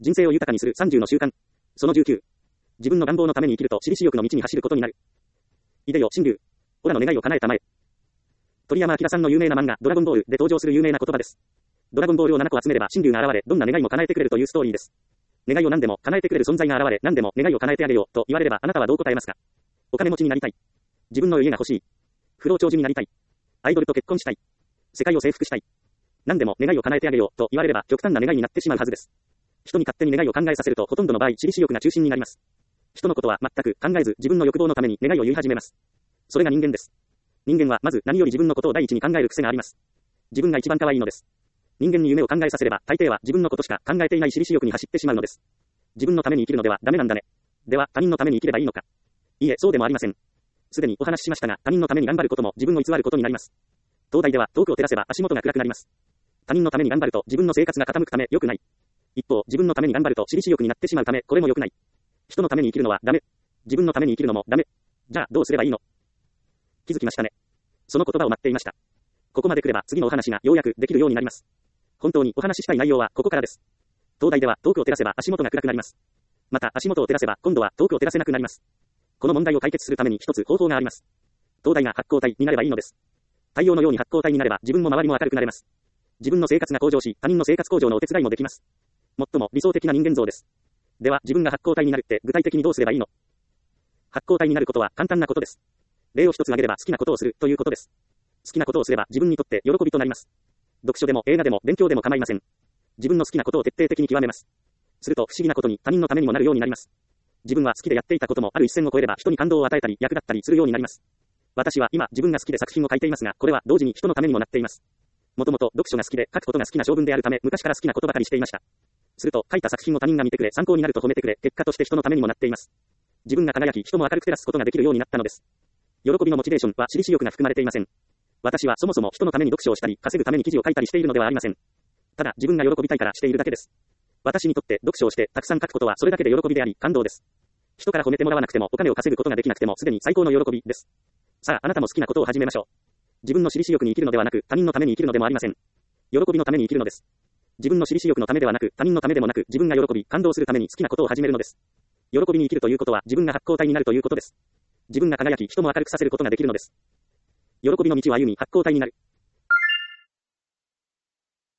人生を豊かにする30の習慣。その19。自分の願望のために生きると私利私欲の道に走ることになる。いでよ、神竜。オラの願いを叶えたまえ。鳥山明さんの有名な漫画、ドラゴンボールで登場する有名な言葉です。ドラゴンボールを7個集めれば神竜が現れ、どんな願いも叶えてくれるというストーリーです。願いを何でも叶えてくれる存在が現れ、何でも願いを叶えてあげようと言われればあなたはどう答えますか？お金持ちになりたい。自分の家が欲しい。不老長寿になりたい。アイドルと結婚したい。世界を征服したい。何でも願いを叶えてあげようと言われれば極端な願いになってしまうはずです。人に勝手に願いを考えさせるとほとんどの場合、私利私欲が中心になります。人のことは全く考えず自分の欲望のために願いを言い始めます。それが人間です。人間はまず何より自分のことを第一に考える癖があります。自分が一番可愛いのです。人間に夢を考えさせれば大抵は自分のことしか考えていない私利私欲に走ってしまうのです。自分のために生きるのではダメなんだね。では他人のために生きればいいのか。いいえ、そうでもありません。すでにお話ししましたが、他人のために頑張ることも自分を偽ることになります。東大では遠くを照らせば足元が暗くなります。他人のために頑張ると自分の生活が傾くため良くない。一方、自分のために頑張ると私利私欲になってしまうためこれも良くない。人のために生きるのはダメ。自分のために生きるのもダメ。じゃあどうすればいいの？気づきましたね。その言葉を待っていました。ここまで来れば次のお話がようやくできるようになります。本当にお話ししたい内容はここからです。東大では遠くを照らせば足元が暗くなります。また足元を照らせば今度は遠くを照らせなくなります。この問題を解決するために一つ方法があります。東大が発光体になればいいのです。太陽のように発光体になれば自分も周りも明るくなれます。自分の生活が向上し、他人の生活向上のお手伝いもできます。最も理想的な人間像です。では自分が発光体になるって具体的にどうすればいいの？発光体になることは簡単なことです。例を一つ挙げれば好きなことをするということです。好きなことをすれば自分にとって喜びとなります。読書でも映画でも勉強でも構いません。自分の好きなことを徹底的に極めます。すると不思議なことに他人のためにもなるようになります。自分は好きでやっていたこともある一線を越えれば人に感動を与えたり役立ったりするようになります。私は今自分が好きで作品を書いていますが、これは同時に人のためにもなっています。もともと読書が好きで書くことが好きな性分であるため昔から好きなことばかりしていました。すると書いた作品を他人が見てくれ参考になると褒めてくれ結果として人のためにもなっています。自分が輝き人も明るく照らすことができるようになったのです。喜びのモチベーションは私利私欲が含まれていません。私はそもそも人のために読書をしたり稼ぐために記事を書いたりしているのではありません。ただ自分が喜びたいからしているだけです。私にとって読書をしてたくさん書くことはそれだけで喜びであり感動です。人から褒めてもらわなくてもお金を稼ぐことができなくてもすでに最高の喜びです。さああなたも好きなことを始めましょう。自分の私利私欲に生きるのではなく他人のために生きるのでもありません。喜びのために生きるのです。自分の私利私欲のためではなく他人のためでもなく自分が喜び感動するために好きなことを始めるのです。喜びに生きるということは自分が発光体になるということです。自分が輝き人も明るくさせることができるのです。喜びの道を歩み発光体になる。